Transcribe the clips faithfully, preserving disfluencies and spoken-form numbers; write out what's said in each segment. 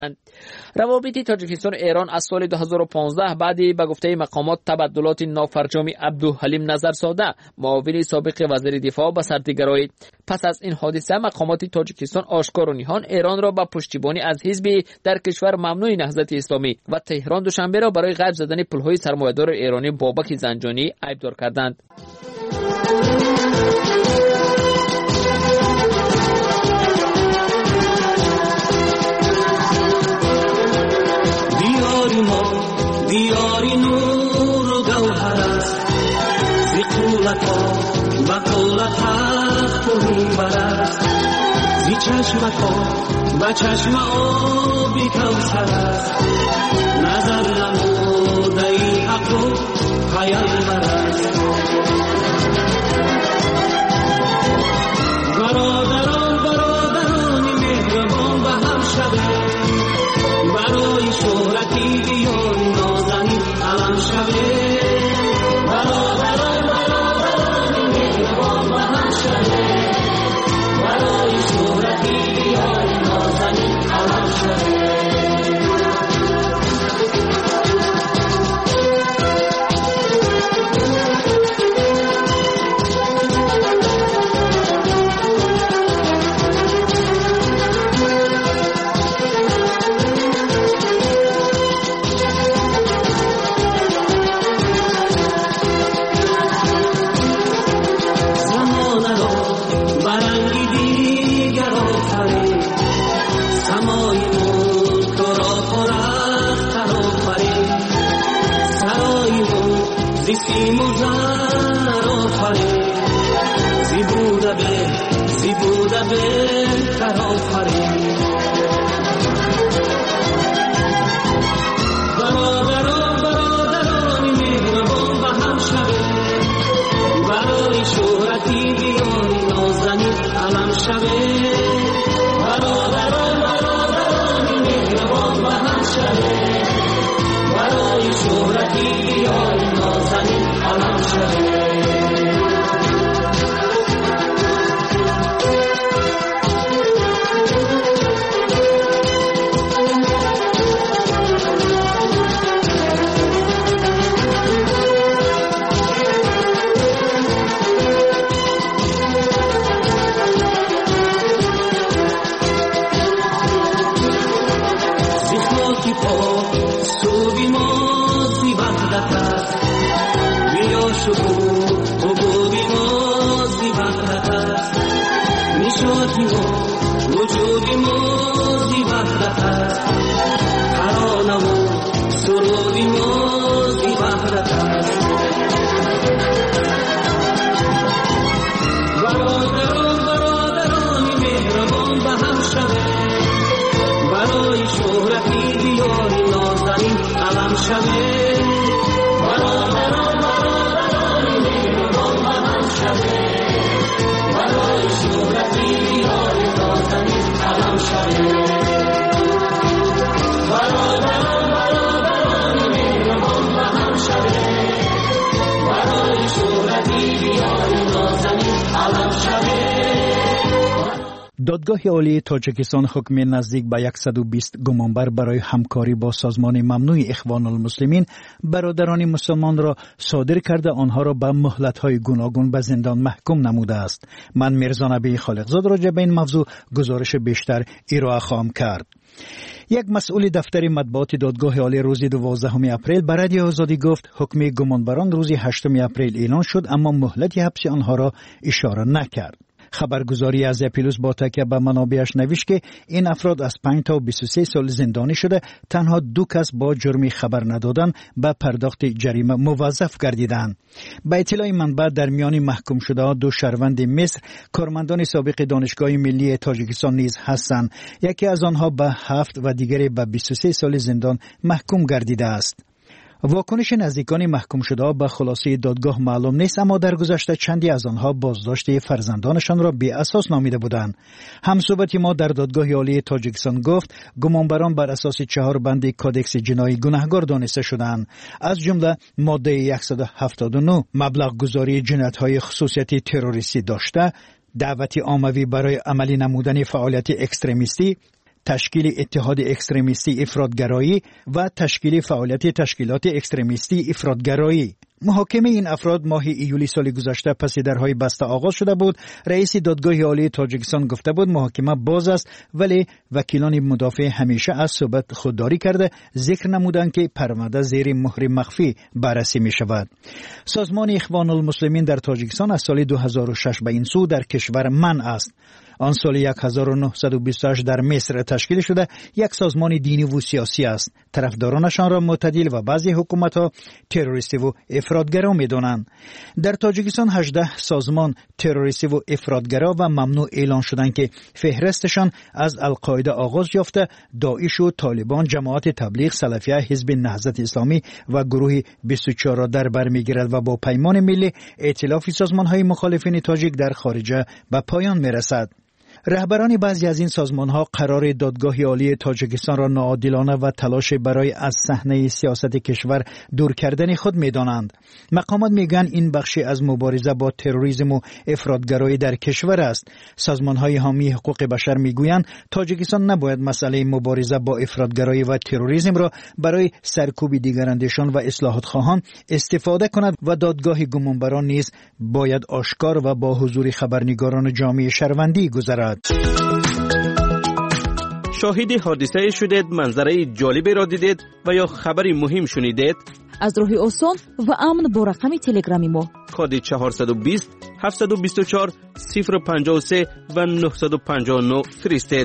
روابط تاجیکستان و ایران از سال دو هزار و پانزده بعدی به گفته مقامات تبادلات نافرجام عبدالحلیم نظرزاده معاون سابق وزیر دفاع به سرتیگرایی. پس از این حادثه مقامات تاجیکستان آشکار و نهان ایران را به پشتیبانی از حزب در کشور ممنوع نهضت اسلامی و تهران دوشنبه را برای غیب زدن پلهای سرمایه‌دار ایرانی بابک زنجانی عیبدار کردند. دیاری نور و گوهر است زی قولت ها و قولت حق منبر است زی چشمت ها و چشم آبی کوثر است نظر نموده ای حق و پیامبر است. برادران برادران مهربان به هم شده برای شهرتی دیاری نازنین علم شده. برادران برادران مهربان به هم شده برای شهرتی دیاری نازنین علم شده. دادگاه عالی تاجیکستان حکم نزدیک به صد و بیست گمانبر برای همکاری با سازمان ممنوع اخوان المسلمین برادران مسلمان را صادر کرده آنها را به مهلت‌های گوناگون به زندان محکوم نموده است. من میرزا نبی خالقزاد راجع به این موضوع گزارش بیشتر ارائه خواهم کرد. یک مسئول دفتر مطبوعات دادگاه عالی روز دوازدهم اپریل به رادیو آزادی گفت حکم گمانبران روز هشتم اپریل اعلان شد اما مهلت حبس آنها را اشاره نکرد. خبرگزاری از اپیلوس با تکیه به منابعش نوشت که این افراد از پنج تا بیست و سه سال زندانی شده تنها دو کس با جرم خبر ندادن به پرداخت جریمه موظف گردیدند. به اطلاع منبع در میان محکوم شده دو شهروند مصر کارمندان سابق دانشگاه ملی تاجیکستان نیز هستند. یکی از آنها به هفت و دیگری به بیست و سه سال زندان محکوم گردیده است. واکنش نزدیکان محکوم شده به خلاصه دادگاه معلوم نیست اما در گذشته چندی از آنها بازداشت فرزندانشان را بی اساس نامیده بودند. همصحبت ما در دادگاه عالی تاجیکستان گفت گمانبران بر اساس چهار بند کادکس جنایی گناهکار دانسته شدند، از جمله ماده صد و هفتاد و نه مبلغ گذاری جنایت‌های خصوصیت تروریستی داشته، دعوت عاموی برای عملی نمودن فعالیت اکستریمیستی، تشکیل اتحاد اکستریمیستی افراطگرایی و تشکیل فعالیت تشکیلات اکستریمیستی افراطگرایی. محاکمه این افراد ماه ایولی سال گذشته پس درهای بسته آغاز شده بود. رئیس دادگاه عالی تاجیکستان گفته بود محاکمه باز است، ولی وکیلان مدافع همیشه از صحبت خودداری کرده، ذکر نمودند که پرونده زیر مهر مخفی بررسی می شود. سازمان اخوان المسلمین در تاجیکستان از سال دو هزار و شش به این سو در کشور منع است. آن سال هزار و نهصد و بیست و هشت در مصر تشکیل شده یک سازمان دینی و سیاسی است. طرفدارانشان را معتدل و بعضی حکومت‌ها تروریستی و افراطگرا می‌دانند. در تاجیکستان هجده سازمان تروریستی و افراطگرا و ممنوع اعلان شدند که فهرستشان از القاعده آغاز یافته، داعش و طالبان، جماعت تبلیغ، سلفیه، حزب نهضت اسلامی و گروه بیست و چهار را در بر می‌گیرد و با پیمان ملی ائتلاف سازمان‌های مخالفین تاجیک در خارج به پایان می‌رسد. رهبران بعضی از این سازمان‌ها قرار دادگاه عالی تاجیکستان را ناعادلانه و تلاش برای از صحنه سیاست کشور دور کردن خود می‌دانند. مقامات میگن این بخشی از مبارزه با تروریسم و افراطگرایی در کشور است. سازمان‌های حامی حقوق بشر میگویند تاجیکستان نباید مسئله مبارزه با افراطگرایی و تروریسم را برای سرکوب دیگراندیشان و اصلاحات خواهان استفاده کند و دادگاه گمانبران نیز باید آشکار و با حضور خبرنگاران جامعه شهروندی گذرد. شاهد حادثه شدید، منظره جالبی را دیدید و یا خبری مهم شنیدید؟ از راه آسان و امن با رقم تلگرامی ما کد چهارصد و بیست هفتصد و بیست و چهار صفر و پنجاه و سه و نهصد و پنجاه و نه فرستید.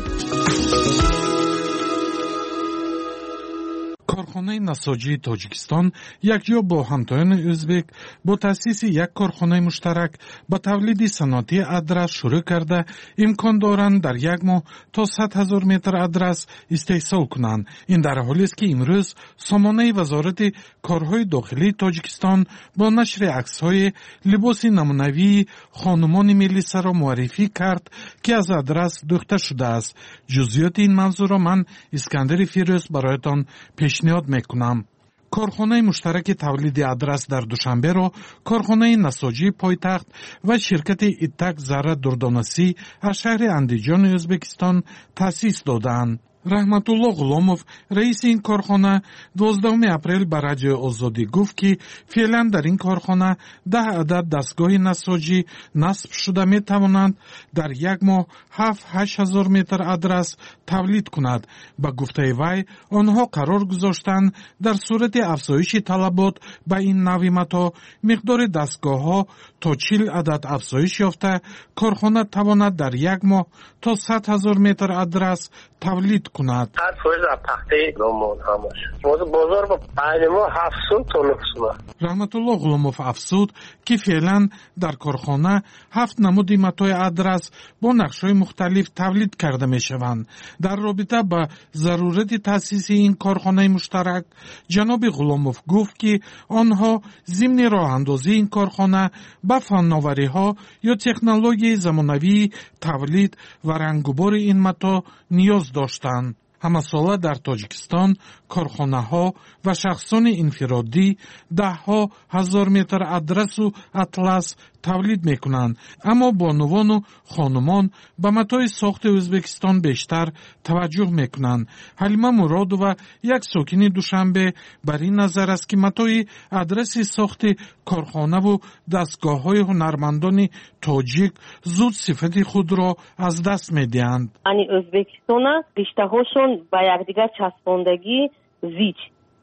کارخانه نساجی تاجیکستان یکجا با همتایان ازبک با تأسیس یک کارخانه مشترک به تولید صنعتی ادرس شروع کرده امکان دارند در یک ماه تا صد هزار متر ادرس استحصال کنند. این در حالی است که امروز سامانه وزارت کارهای داخلی تاجیکستان با نشر عکس‌های لباس نمونوی خانمان ملیسا را معرفی کرد که از ادرس دوخته شده است. جزئیات این موضوع را من اسکندر فیروز برایتان پیشنهاد میکنم. کارخانه مشترک تولید ادرس در دوشنبه را کارخانه نساجی پایتخت و شرکت ایتک ذره دردانسی از شهر اندیجان ازبکستان تأسیس دادند. رحمت الله غلامов رئیس این کارخانه دوازدهم اپریل به رادیو آزادی گفت که فعلا در این کارخانه ده عدد دستگاه نساجی نصب شده می توانند در یک ماه هفت هشت هزار متر ادرس تولید کند. با گفته وی آنها قرار گذاشتند در صورت افزایش طلبات به این نوع متاع مقدار دستگاه ها تا چهل عدد افزایش یافته کارخانه تواند در یک ماه تا صد هزار متر ادرس تولید کند. هر فوز پخته گمون همش موضوع بازار با پنج ماه هفتصد تا نهصد. رحمت الله غلامov افزود که فعلا در کارخانه هفت نمود متاع ادرس با نقش‌های مختلف تولید کرده می‌شوند. در رابطه با ضرورت تأسیس این کارخانه مشترک جناب غلامov گفت که آنها ضمن راه‌اندازی این کارخانه با فناوری‌ها یا تکنولوژی زمانوی تولید و رنگ‌وبار این متاع نیاز داشتند. همه ساله در تاجیکستان کارخانه ها و شخصان انفرادی ده ها هزار متر ادرس و اطلس تولید می کنند، اما بانوان و خانمان به متاع ساخت ازبکستان بیشتر توجه می کنند. حلیمه مرادووا یک ساکن دوشنبه بر این نظر است که متاع ادرس ساخت کارخانه و دستگاه های هنرمندان تاجیک زود صفت خود را از دست می دهند. انی ازبکستان رشته هاشون با یکدیگر چسباندگی زیچ.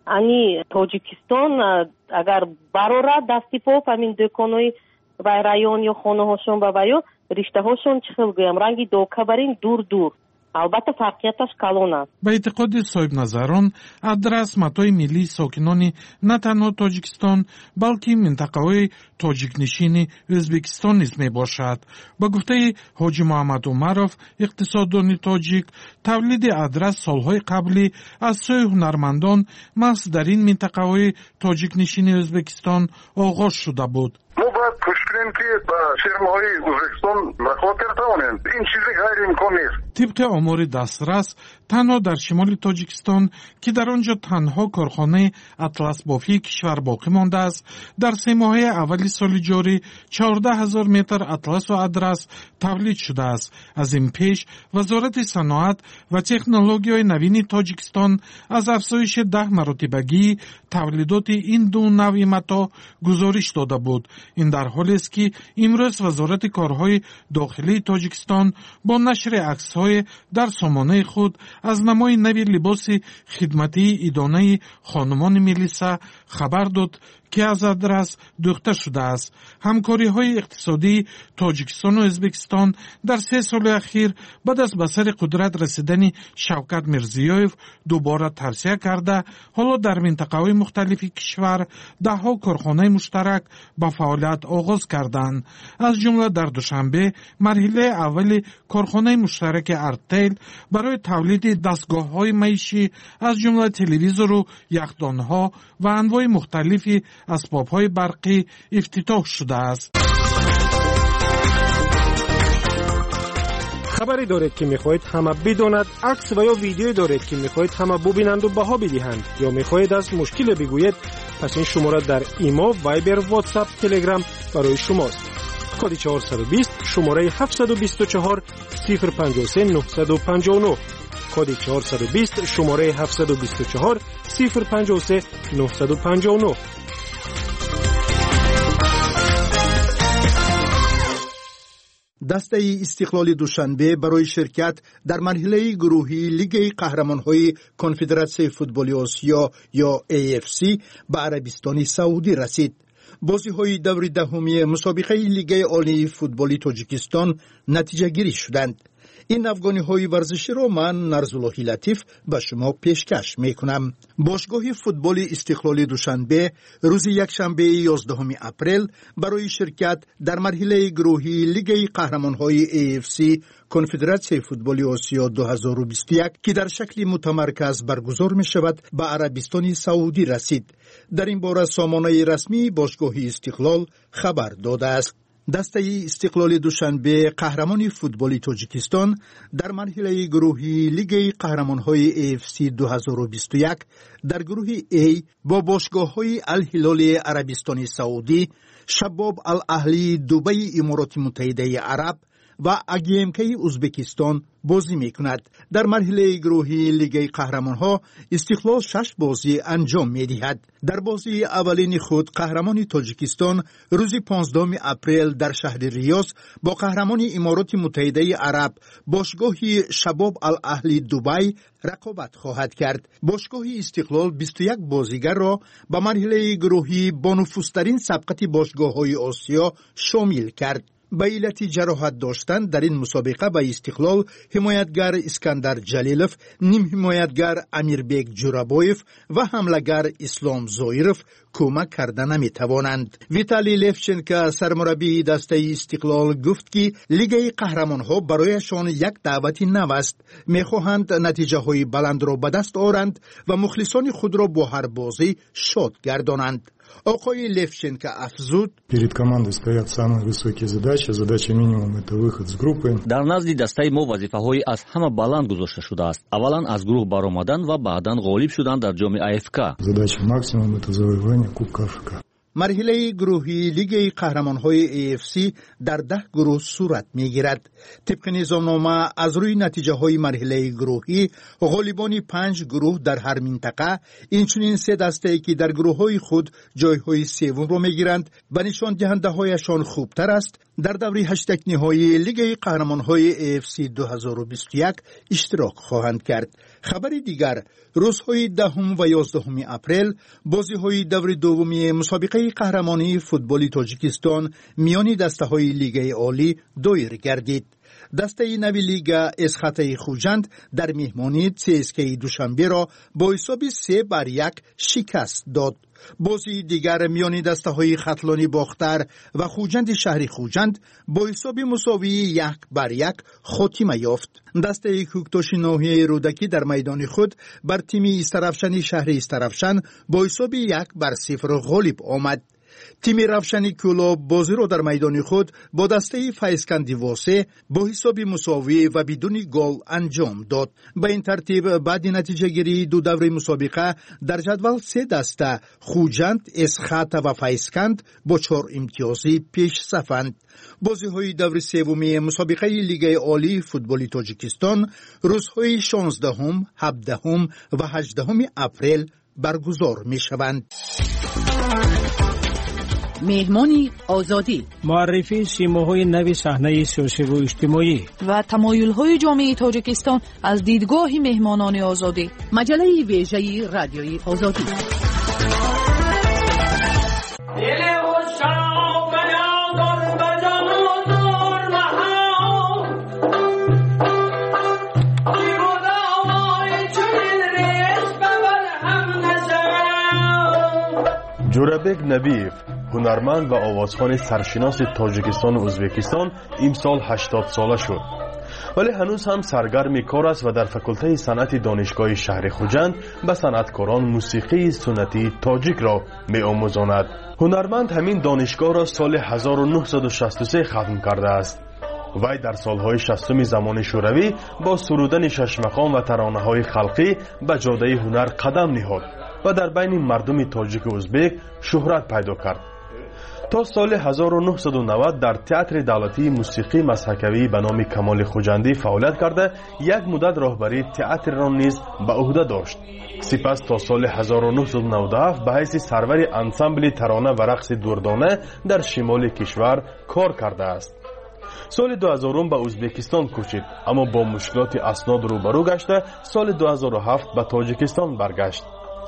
انی تاجیکستان اگر براره دستی پاپ همین دکانوی و رایون یا خانه هاشون با ویو رشته هاشون چخل گویم رنگی دوکه برین دور دور. البته فرقیتش کلان است. به اعتقاد صاحب نظران ادرس متاع ملی ساکنان نه تنها تاجیکستان بلکه منطقه‌های تاجیک نشین ازبکستان نیز می باشد. با گفته حاجی محمد عمرов اقتصاددان تاجیک تولید ادرس سالهای قبلی از سوی هنرمندان محض در این منطقه‌های تاجیک نشین ازبکستان آغاز شده بود. ما باید پشت میتونیم که با فیرم‌های ازبکستان مخاطر توانیم. این چیزی غیر امکان نیست. طبق آمار دسترس تنها در شمال تاجیکستان که در آنجا تنها کارخانه اطلس بافی کشور باقی مانده است، در سه ماهه اولی سال جاری چهارده هزار متر اطلس و ادرس تولید شده است. از این پیش وزارت صنعت و تکنولوژی نوین تاجیکستان از افزایش ده مرتبگی تولیدات این دو نوع متاع گزارش داده بود. این در حالی است که امروز وزارت کارهای داخلی تاجیکستان با نشر عکس‌های در سامانه خود از نمای نوی لباس خدمتی ایدانه خانمان ملیسا خبر داد که از ادرس دوخته شده است. همکاری های اقتصادی تاجیکستان و ازبکستان در سه سال اخیر بعد از به سر قدرت رسیدن شوکت میرزیویف دوباره توسعه کرده. حالا در منطقه های مختلف کشور ده ها کارخانه مشترک به فعالیت آغاز کردند. از جمله در دوشنبه مرحله اول کارخانه مشترک ارتل برای تولید دستگاه های معیشی از جمله تلویزور و یخدان ها و انواع مختلفی اسباب‌های برقی افتتاح شده است. خبری دارید که می‌خواهید همه بداند، عکس و یا ویدیویی دارید که می‌خواهید همه ببینند و بها بدهند، یا می‌خواهید از مشکل بگویید، پس این شماره در ایما، وایبر، واتساپ، تلگرام برای شماست. کد چهارصد و بیست شماره هفتصد و بیست و چهار صفر پنجاه و سه نهصد و پنجاه و نه. کد چهارصد و بیست شماره هفتصد و بیست و چهار صفر پنجاه و سه نهصد و پنجاه و نه. دسته استقلال دوشنبه برای شرکت در مرحله گروهی لیگ قهرمان‌های کنفدراسیون فوتبال آسیا یا ای اف سی به عربستان سعودی رسید. بازی‌های دور دهمی مسابقه لیگ عالی فوتبال تاجیکستان نتیجه گیری شدند. این افغانی‌های ورزشی را من نرزاللهی لطیف به شما پیشکش می‌کنم. باشگاه فوتبال استقلال دوشنبه روز یکشنبه یازدهم اپریل برای شرکت در مرحله گروهی لیگ قهرمان‌های ای اف سی کنفدراسیون فوتبال آسیا دو هزار و بیست و یک که در شکل متمرکز برگزار می‌شود به عربستان سعودی رسید. در این باره سامانه رسمی باشگاه استقلال خبر داده است. دسته استقلال دوشنبه قهرمان فوتبال تاجیکستان در مرحله گروهی لیگ قهرمان‌های ای اف سی دو هزار و بیست و یک در گروه A با باشگاه‌های الهلال عربستان سعودی، شباب الاهلی دبی امارات متحده عرب و اگیمکی ازبکستان بازی میکند. در مرحله گروهی لیگ قهرمان‌ها استقلال شش بازی انجام می‌دهد. در بازی اولین خود قهرمان تاجیکستان روز پانزدهم اپریل در شهر ریاض با قهرمان امارات متحده عرب باشگاه شباب الاهلی دبی رقابت خواهد کرد. باشگاه استقلال بیست و یک بازیگر را به مرحله گروهی با نفوذترین سبقت باشگاه‌های آسیا شامل کرد. به علت جراحت داشتن در این مسابقه به استقلال حمایتگر اسکندر جلیلوف، نیم حمایتگر امیربیگ جورابویف و حملهگر اسلام زویرف کمک کرده نمی توانند. ویتالی لفچنکو سرمربی دسته استقلال گفت که لیگ قهرمان‌ها برایشان یک دعوت نو است. می‌خواهند نتیجه های بلند را به دست آورند و مخلصان خود را با هر بازی شاد گردانند. آقای لفچنکو افزود: перед командой стоят самые высокие задачи. Задача минимум это выход с группы. در نزد دسته ما وظیفه‌های از همه بلند گذاشته شده است. اولا از گروه برآمدن و بعداً غالب شدن در جام ای اف کی. Задача максимум это завоевание Кубка Африки. مرحله گروهی لیگ قهرمان‌های ای اف سی در ده گروه صورت می‌گیرد. طبق نظامنامه از روی نتیجه‌های مرحله گروهی غالبان پنج گروه در هر منطقه، اینچنین سه دسته که در گروه‌های خود جای‌های سوم را می‌گیرند و نشان دهنده‌هایشان خوبتر است، در دوره هشتگ نهایی لیگ قهرمان‌های ای اف سی دو هزار و بیست و یک اشتراک خواهند کرد. خبر دیگر، روزهای دهم و یازدهم اپریل بازی‌های دور دومی مسابقه قهرمانی فوتبال تاجیکستان میان دسته‌های لیگ عالی دایر گردید. دسته نوی لیگ اسخط خوجند در مهمانی سی اس کی دوشنبه را با حساب سه بر یک شکست داد. بازی دیگر میان دسته های خطلانی باختر و خوجند شهری خوجند با حساب مساوی یک بر یک خاتمه یافت. دسته کوکتاش ناحیه رودکی در میدان خود بر تیم استرافشن شهری استرافشن با حساب یک بر صفر غالب آمد. تیم روشنی کلوب بازی را در میدان خود با دسته فیسکندی واسه با حساب مساوی و بدون گل انجام داد. به این ترتیب بعد نتیجه گیری دو دوره مسابقه در جدول سه دسته خوجند، اسخط و فیسکند با چهار امتیازی پیش صفند. بازی های دور سومی مسابقه لیگ عالی فوتبال تاجیکستان روزهای شانزدهم، هفدهم و هجدهم اپریل برگزار می شوند. مهمانی آزادی، معرفی سیماهای نوی صحنه سیاسی و اجتماعی و تمایل‌های جامعه تاجیکستان از دیدگاه مهمانان آزادی، مجله ویژه رادیوی آزادی. جورابک نبیف، هنرمند و آوازخوان سرشناس تاجیکستان و ازبکستان، امسال هشتاد ساله شد. ولی هنوز هم سرگرم کار است و در فکلته صنعت دانشگاه شهر خوجند به صنعتکاران موسیقی سنتی تاجیک را می‌آموزاند. هنرمند همین دانشگاه را سال هزار و نهصد و شصت و سه ختم کرده است. وی در سالهای شصتم زمان شوروی با سرودن ششمقام و ترانه‌های خلقی به جاده هنر قدم نهاد و در بین مردم تاجیک و ازبک شهرت پیدا کرد. تا سال هزار و نهصد و نود در تئاتر دولتی موسیقی مسحکوی به نام کمال خوجندی فعالیت کرده یک مدت راهبری تئاتر را نیز به عهده داشت. سپس تا سال هزار و نهصد و نود و هفت به حیث سرور انسامبل ترانه و رقص دردانه در شمال کشور کار کرده است. سال دو هزار به ازبکستان کوچید، اما با مشکلات اسناد روبرو گشته سال دو هزار و هفت به تاجیکستان برگشت.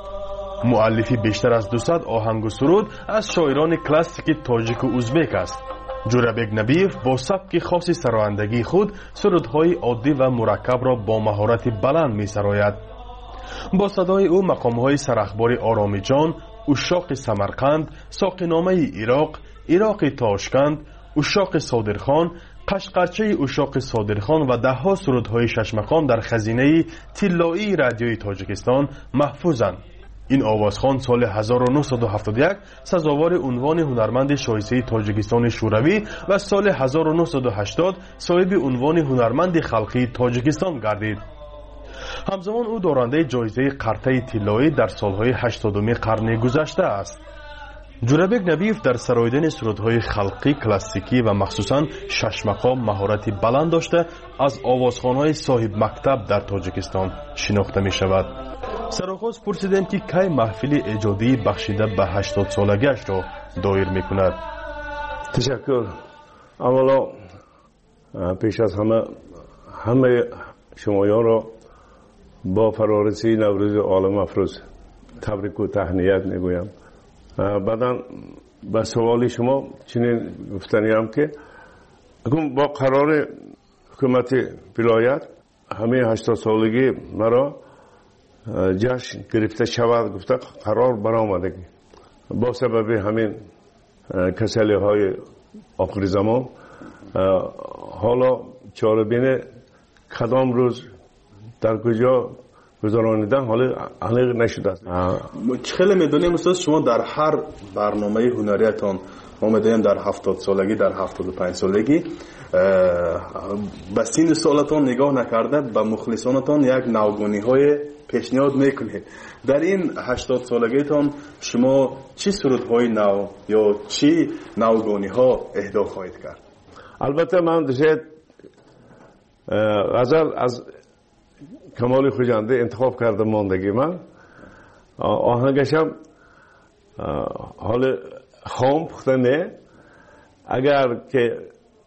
مؤلفی بیشتر از دویست آهنگ و سرود از شاعران کلاسیک تاجیک و ازبک است. جورابک نبیف با سبک خاص سرایندگی خود سرودهای عادی و مرکب را با مهارت بلند می سراید. با صدای او مقامهای سرخبار آرامی جان، اشاق سمرقند، ساقینامه عراق، عراق تاشکند، اشاق صادرخان، قشقرچه اشاق صادرخان و ده ها سرودهای ششمقام در خزینه طلایی رادیوی تاجیکستان محفوظند. این آوازخوان سال هزار و نهصد و هفتاد و یک سزاوار عنوان هنرمند شایسته تاجیکستان شوروی و سال هزار و نهصد و هشتاد صاحب عنوان هنرمند خلقی تاجیکستان گردید. همزمان او دارنده جایزه قرطه طلایی در سالهای هشتادم قرن گذشته است. جورابک نبیف در سراییدن سرودهای خلقی کلاسیکی و مخصوصاً ششمقام مهارتی بلند داشته از آوازخوان‌های صاحب مکتب در تاجیکستان شناخته می شود. سرآغاز پرسیدم که کی محفل ایجادی بخشیده به هشتاد سالگیش را دایر می کند. تشکر. اولا پیش از همه همه شمایان را با فرارسی نوروز عالم افروز تبریک و تهنیت می گویم. بعدا به سوال شما چنین گفتنی هم که اکنون با قرار حکومت ولایت همه هشتاد سالگی مرا جشن گرفته شود گفته قرار برآمدگی با سبب همین کسلی های آخر زمان حالا چاره‌بین کدام روز در کجا گذرانیدن حالا حالا نشده است. خیلی میدونیم استاد شما در هر برنامه هنریتان ما میدونیم در هفتاد سالگی در هفتاد و پنج سالگی به سین سالتان نگاه نکرده به مخلصانتان یک نوگونی های پیشنهاد میکنید. در این هشتاد سالگیتان شما چی سرودهای نو یا چی نوگونی ها اهدا خواهید کرد؟ البته من دشت غزل از کمال خوجنده انتخاب کرده ماندگی من آهنگشم حال خام پخته نه اگر که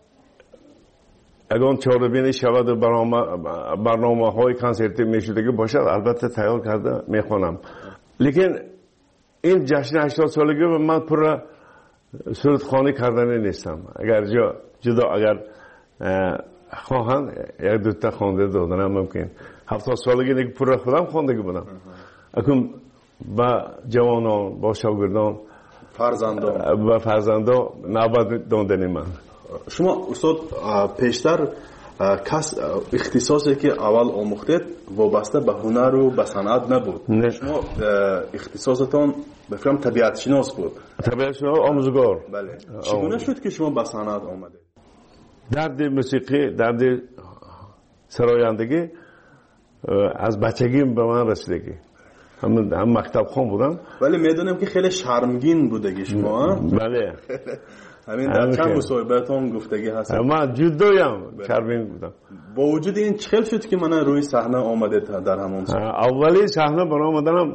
اگر چهاربینی شود و برنامه های کنسرتی میشدگی باشد البته تیار کرده میخوانم. لیکن این جشن هشتاد سالگی من پر سرودخوانی کردنی نیستم. اگر جا جدا اگر خواهند یک دوتا خوانده دادنم ممکن. هفتاد سالگی دیگه پر خودم خواندگی بودم. اکنون با جوانان با شاگردان فرزندان با فرزندان نوبت دادنی من. شما استاد پیشتر کس اختصاصی که اول آموختید وابسته به هنر و به صنعت نبود. شما اختصاصتان بفرم طبیعت شناس بود. طبیعت شناس آموزگار. بله. چگونه شد که شما به صنعت آمدید؟ درد موسیقی، درد سرایندگی از بچگیم به من رسیدگی. هم هم مکتب خون بودم. ولی میدونم که خیلی شرمگین بودگی شما. بله. همین در چند مصاحبهتون گفتگی هست. من جدویم شرمگین بودم. با وجود این چخل شد که من روی صحنه آمده در همون سال. اولی صحنه برای آمدنم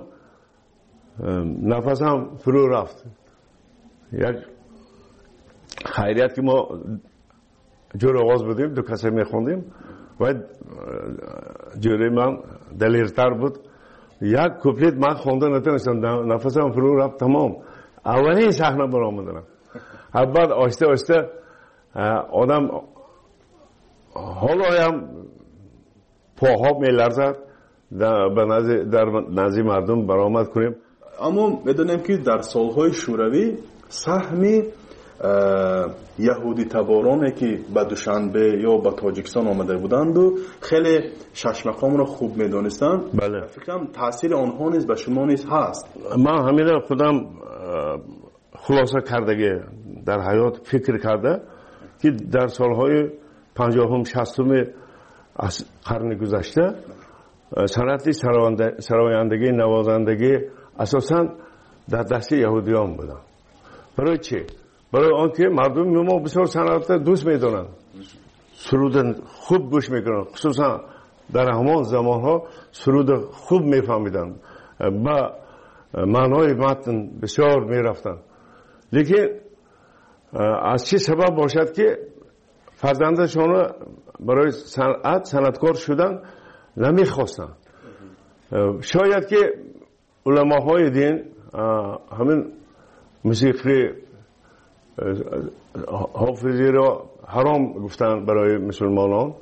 نفسم فرو رفت. یک خیریت که ما جور آواز بودیم، دو کسی میخوندیم و جوری من دلیرتر بود. یک کوپلیت من خونده نتونستم، نفسم فرو رفت تمام. اولین صحنه برای آمدنم. بعد آسته آسته آدم حالا هم پاها میلرزد به در نزد مردم برآمد کنیم. اما بدونیم که در سالهای شوروی سهمی یهودی تبارانی که به دوشنبه یا به تاجیکستان آمده بودند و خیلی شش مقام را خوب میدونستند. بله. فکرم تاثیر آنها نیز به شما نیز هست. من همین خودم خلاصه کردگی در حیات فکر کرده که در سالهای پنجاهم شصتم از قرن گذشته صنعت سرایندگی نوازندگی اساساً در دست یهودیان بودن. برای چی؟ برای آنکه مردم ما بسیار صنعت دوست میدونن، سرود خوب گوش میکنن، خصوصا در همان زمانها سرود خوب میفهمیدن، با معنای متن بسیار میرفتن. لیکن از چه سبب باشد که فرزندشان برای صنعت صنعتکار شدن نمیخواستن؟ شاید که علماهای دین همین موسیقی حافظی را حرام گفتن برای مسلمانان،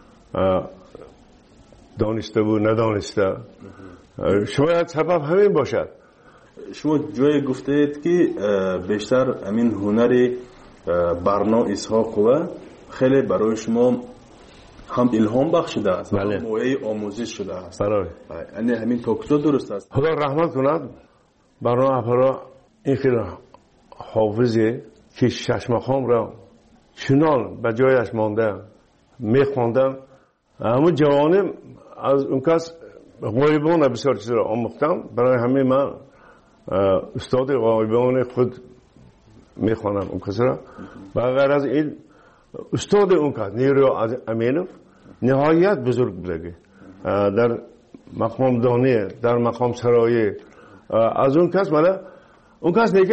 دانسته و ندانسته. شاید سبب همین باشد. شما جای گفتید که بیشتر همین هنر برنا اسحاق و خیلی برای شما هم الهام بخشیده است، بله. موعظه آموزش شده است. برای یعنی همین توکسو درست است. خدا رحمت کند برای افرا این خیلی حافظی که شش مقام را چنان به جایش مانده میخواندن. همون جوانم از اون کس غایبان بسیار چیز را آموختم. برای همین من استاد غایبان خود میخوانم اون کس را. و غیر از این استاد اون کس نیرو امینوف نهایت بزرگ بودگی در مقام دانی، در مقام سرایی. از اون کس مالا اون کس میگه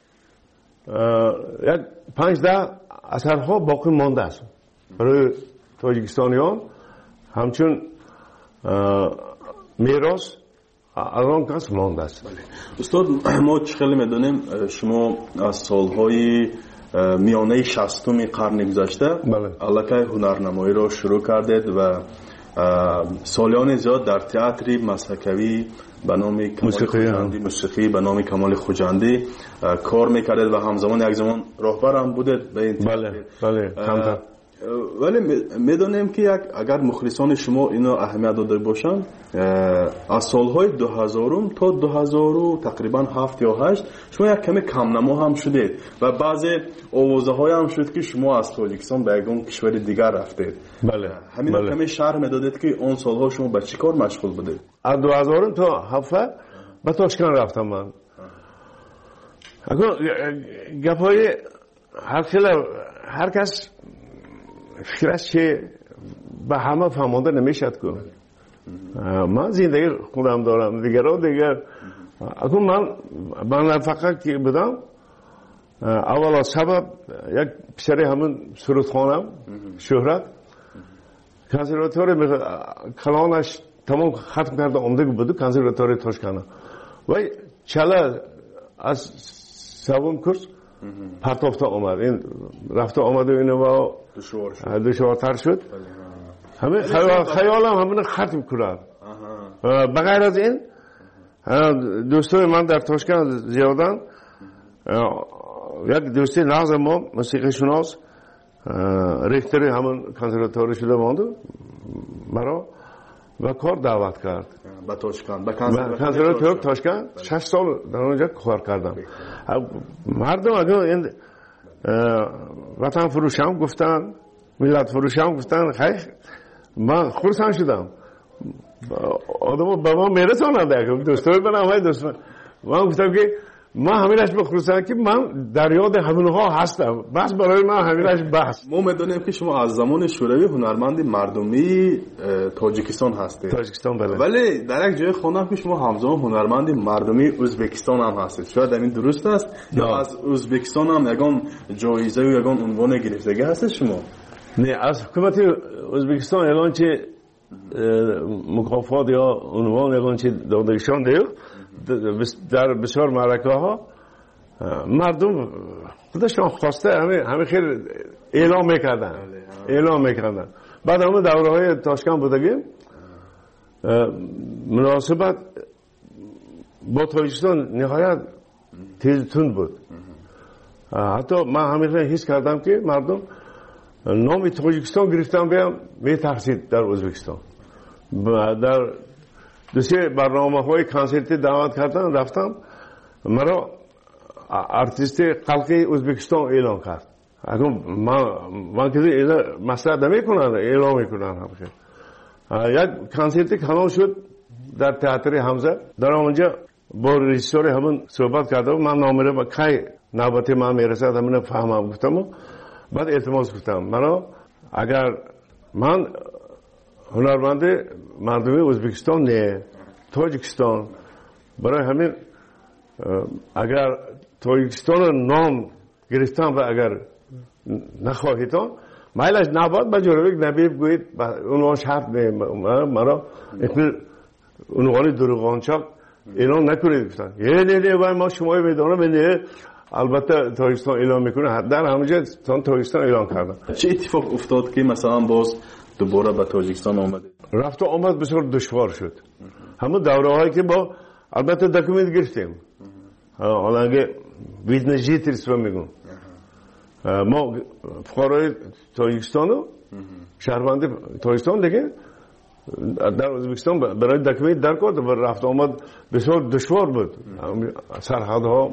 یک پنج ده اثرها باقی مانده است برای تاجیکستانیان، همچون میراث از آن کس مانده است. استاد ما خیلی میدونیم شما از سالهای میانه شصتم قرن گذشته الکی هنرنمایی را شروع کردید و سالیان زیاد در تئاتر مسحکوی به نام کمال خوجندی، موسیقی به نام کمال خوجندی کار میکردید و همزمان یک زمان راهبر هم بودید به این بله بله کمتر. ولی میدونیم که یک اگر مخلصان شما اینو اهمیت داده باشن از سالهای دو هزار تا دو هزار تقریبا هفت یا هشت شما یک کمی کم نما هم شدید و بعضی آوازه های هم شد که شما از تاجیکستان به یک کشور دیگر رفتید. بله همین بله. کمی شرح میدادید که اون سالها شما به چی کار مشغول بودید؟ از دو هزار تا هفت به تاشکند رفتم من. اگر گپای هر خیلی هر کس فکرش که به همه فهمانده نمیشد که من زندگی خودم دارم، دیگران دیگر. اکنون من من فقط که بودم اولا سبب یک پسری همون سرودخانم شهرت کنسرواتوری کلانش تمام ختم کرده آمده بود کنسرواتوری تاشکند و چله از سوم کورس پرتافته آمد. این رفته آمده اینو و دشوارتر شد. همه خیالم همین ختم کرد. بغیر از این دوستای من در تاشکند زیادن. یک دوستی نازم ما موسیقی شناس ریختری همون کنسرواتوری شده مانده مرا و کار دعوت کرد به تاشکند به کنسرواتوری تاشکند شش سال در اونجا کار کردم. مردم اگر این وطن فروشم گفتن ملت فروشم گفتن خیلی من خرسند شدم آدم با ما میرسانند دوستای من همه دوست من من گفتم که من همیشه بخصوصا که من در یاد همونها هستم بس برای من همیشه بس. ما میدونیم که شما از زمان شوروی هنرمند مردمی تاجیکستان هستید. تاجیکستان بله. ولی در یک جای خوندم که شما همزمان هنرمند مردمی ازبکستان هم هستید. شاید این درست است یا از ازبکستان هم یگان جایزه و یگان عنوان گرفتگی هستید شما؟ نه از حکومت ازبکستان یگان چه مکافات یا عنوان یگان چه دادگیشان دیو در بسیار معرکه ها مردم خودشان خواسته همه همه خیلی اعلام میکردن اعلام میکردن. بعد همون دوره های تاشکند بودگیم مناسبت با تاجیکستان نهایت تیز تند بود. حتی من همیشه حس کردم که مردم نام تاجیکستان گرفتن بیام میترسید در ازبکستان. در دوسیه برنامه های کنسرتی دعوت کردن رفتم مرا ارتیست خلقی ازبکستان اعلام کرد. اگر من من که مسئله نمی کنن اعلام میکنن همشه. یک کنسرتی کانال شد در تئاتر حمزه. در اونجا با رژیسور همون صحبت کردم من نامره با کی نوبت من میرسد همون فهمم گفتم. بعد التماس گفتم مرا اگر من هنرمند مردمی ازبکستان نه تاجیکستان برای همین اگر تاجیکستان نام گرفتم و اگر نخواهیدان مایلش نباید با جورویک نبی بگویید اونوان شرط نه مرا اونوانی دروغانچاک اعلام نکنید گفتن یه نه نه باید ما شمایی میدانم نه البته تاجیکستان اعلام میکنه در همونجا تاجیکستان اعلام کردم. چه اتفاق افتاد که مثلا باز دوباره به تاجیکستان آمدید؟ رفت و آمد بسیار دشوار شد. همون دوره هایی که با البته دکومنت گرفتیم حالا اگه ویدنجی تریس رو میگم ما فقرای تاجیکستان و شهروند تاجیکستان دیگه در ازبکستان برای دکومنت در کرد و رفت آمد بسیار دشوار بود سرحدها.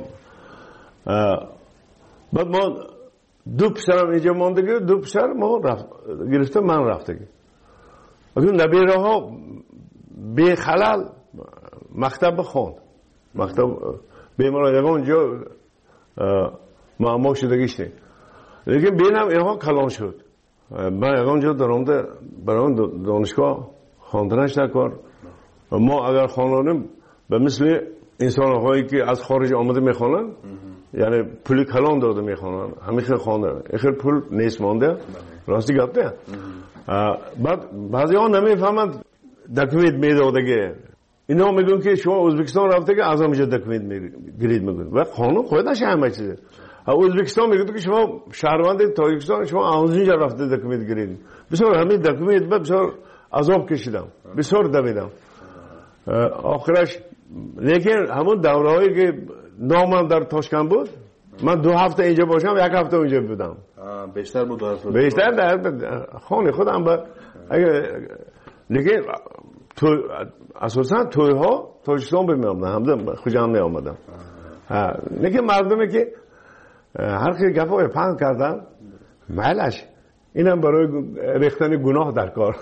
بعد ما دو پسرم اینجا ماندگی دو پسر ما رفت گرفته من رفتگی اگر نبیره ها بی خلال مکتب خواند مکتب بیماران یکان اونجا معما شدگیش نیم لیکن بینم اینها کلان شد من یکان اونجا درامده برای دانشگاه خواندنش نکار ما اگر خوانانیم به مثل انسان هایی که از خارج آمده میخوانن یعنی پولی کلان داده میخوانن همیشه خوانده اخیر پول نیست مانده راستی گفته. بعد بعضی ها نمیفهمند دکومنت میدادگه اینا میگن که شما ازبکستان رفته که از همینجا دکومنت گرید میگن و قانون خودش همه چیزه. ازبکستان میگه که شما شهروند تاجیکستان شما از اینجا رفته دکومنت گرید بسیار همین دکومنت بسیار عذاب کشیدم بسیار دویدم آخرش. لیکن همون دوره هایی که نامم در تاشکند بود من دو هفته اینجا باشم یک هفته اونجا بودم. بیشتر بود در بیشتر در خانه خودم با لیکن تو اساسا توی ها تاجیکستان بمیامدن همزم خوشم می آمدم. لیکن مردمی که هر که گفای پند کردن مالش اینم برای ریختن گناه در کار.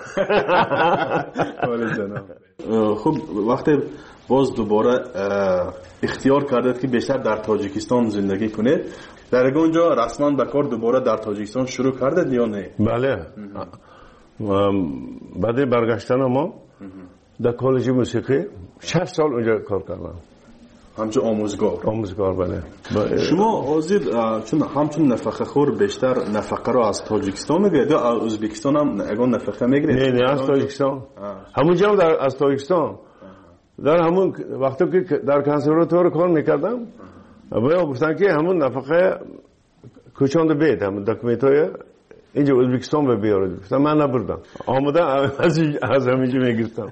خب وقتی باز دوباره اختیار کردید که بیشتر در تاجیکستان زندگی کنید در اونجا رسما به کار دوباره در تاجیکستان شروع کردید یا نه؟ بله بعد برگشتن ما در کالج موسیقی شش سال اونجا کار کردم همچون آموزگار. آموزگار بله. شما آزید چون همچون نفقه خور بیشتر نفقه رو از تاجیکستان میگیرید یا از ازبکستان هم اگه نفقه میگیرید؟ نه نه از تاجیکستان. همونجا هم در از تاجیکستان در همون وقتی که در کنسرواتوار کار میکردم باید گفتن که همون نفقه کوچاند بید همون دکومنت های اینجا ازبکستان به بیارد گفتم من نبردم آمده از همینجا میگرفتم.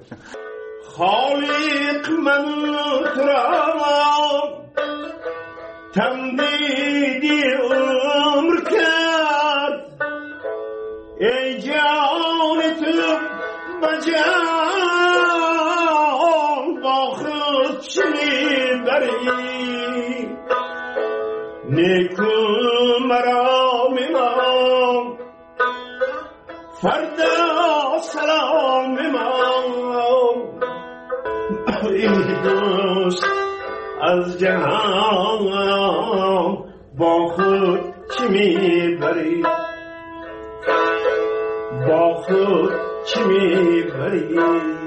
خالق من ترام تمدیدی عمر کرد چی میبری نیکو مرا میمان فردا سلام میمان این دوست از جهان با خود چی میبری با خود چی میبری